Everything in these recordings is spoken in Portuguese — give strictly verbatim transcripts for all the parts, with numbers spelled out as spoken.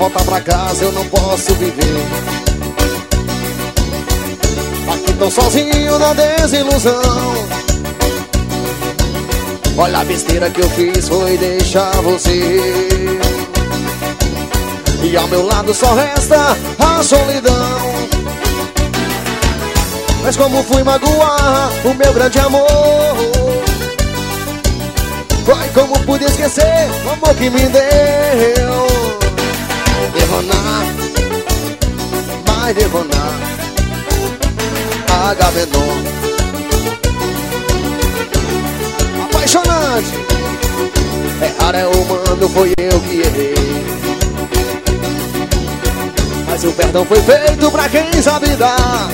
voltar pra casa eu não posso viver. Aqui tô sozinho na desilusão. Olha a besteira que eu fiz foi deixar você. E ao meu lado só resta a solidão. Mas como fui magoar o meu grande amor? Foi como pude esquecer o amor que me deu. Devonar, vai devonar H menor. Apaixonante. Errar é humano, foi eu que errei. Mas o perdão foi feito pra quem sabe dar.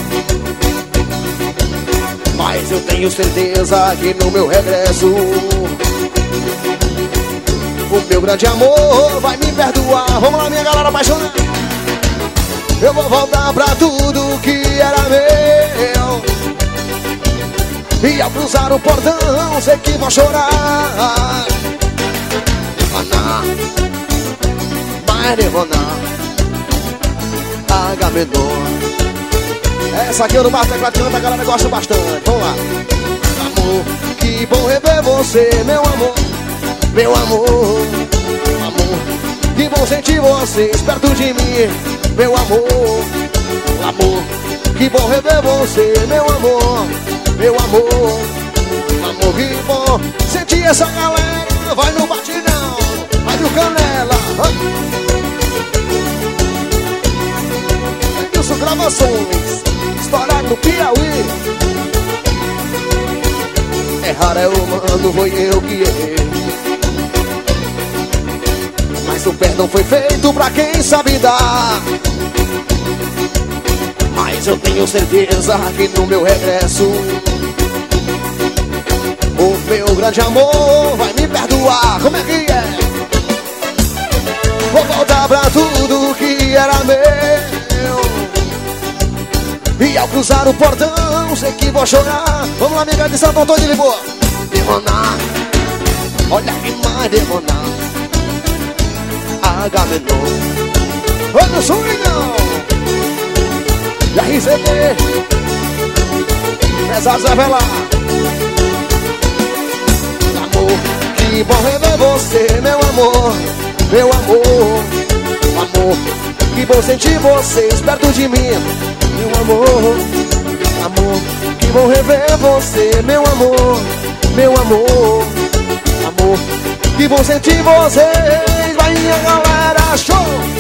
Mas eu tenho certeza que no meu regresso o meu grande amor vai me perdoar. Vamos lá, minha galera apaixonada. Eu vou voltar pra tudo que era meu. E ao cruzar o portão sei que vou chorar. Devonar, vai devonar H menor. Essa aqui eu não bato teclado, a galera gosta bastante. Vamos lá. Amor, que bom rever você, meu amor. Meu amor, amor, que bom sentir vocês perto de mim. Meu amor, amor, que bom rever você, meu amor. Meu amor, amor, que bom sentir essa galera. Vai no batidão, vai no canela. Edilson Gravações, história do Piauí. Errar é humano, foi eu que errei. Mas o perdão foi feito pra quem sabe dar. Mas eu tenho certeza que no meu regresso o meu grande amor vai me perdoar. Como é que é? Vou voltar pra tudo que era meu. E ao cruzar o portão sei que vou chorar. Vamos lá, amiga de Santo Antônio de Lisboa. Devonar, olha que mais devonar H menor. Olha o swingão e a R C D Pesado Zé Velar. Amor, que bom rever você, meu amor. Meu amor, amor, que bom sentir vocês perto de mim. Meu amor, amor, que bom rever você, meu amor. Meu amor, amor, que bom sentir vocês. Vai minha galera, show!